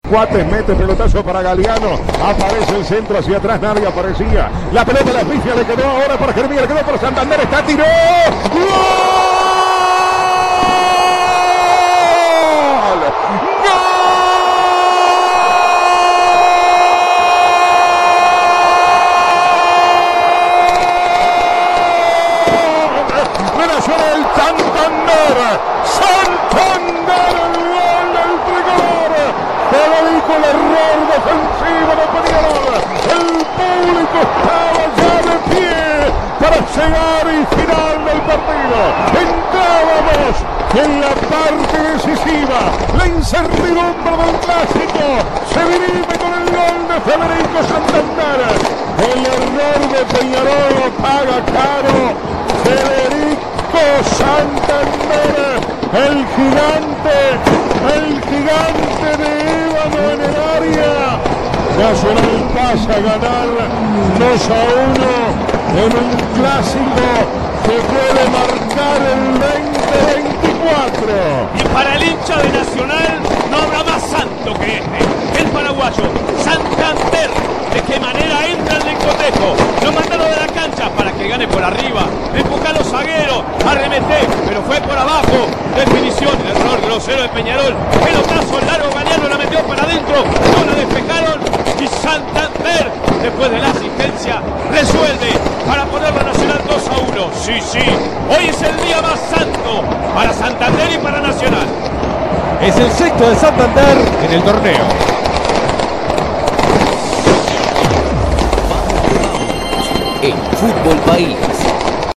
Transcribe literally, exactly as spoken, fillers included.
Cuates mete pelotazo para Galeano. Aparece el centro hacia atrás, nadie aparecía. La pelota la pifia le quedó ahora para Jeremías, le quedó para Santander, está, tiró. ¡Gol! El Santander, Santander, el gol del tricolor. Federico, el error defensivo de Peñarol. El público estaba ya de pie para llegar y final del partido. Entrábamos en la parte decisiva. La incertidumbre del clásico se dirime con el gol de Federico Santander. El error de Peñarol lo paga caro. Federico Santander, el gigante, el gigante de Ébano en el área. Nacional pasa a ganar dos a uno en un clásico que puede marcar el veinte veinticuatro. Y para el hincha de Nacional no habrá más santo que este, el paraguayo Santander. ¿De qué manera entra el cotejo? Lo mandaron de la cancha para que gane por arriba. Empuja a los zagueros, arremeté, pero fue por abajo. Definición, error grosero de Peñarol. Pelotazo largo, Galeano la metió para adentro. No la despejaron. Y Santander, después de la asistencia, resuelve para poner la Nacional dos a uno. Sí, sí, hoy es el día más santo para Santander y para Nacional. Es el sexto de Santander en el torneo. En Fútbol País.